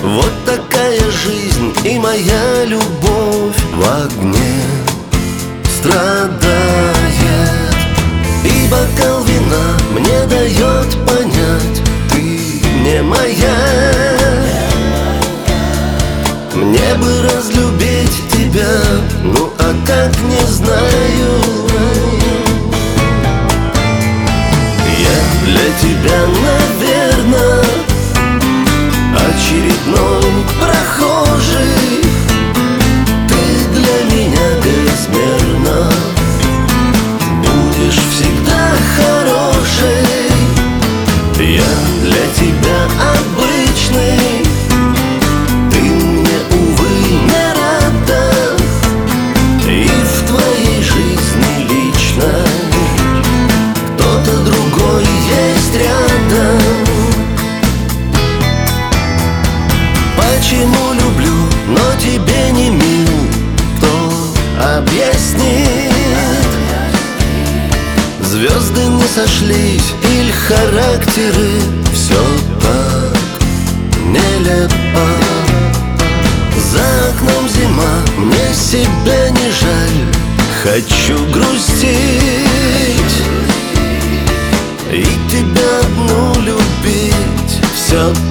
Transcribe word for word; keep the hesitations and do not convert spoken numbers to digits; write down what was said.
Вот такая жизнь, и моя любовь в огне страдает. И бокал вина мне дает понять: ты не моя. Мне бы разлюбить тебя, ну а как, не знаю. Я для тебя, наверное, очередной прохожий. Ты для меня безмерно будешь всегда хорошей. Я для тебя обычный, ты мне, увы, не рада. И в твоей жизни личной кто-то другой есть рядом. Почему люблю, но тебе не мил, кто объяснит? Звезды не сошлись или характеры все так нелепо. За окном зима, мне себя не жаль, хочу грустить и тебя одну любить все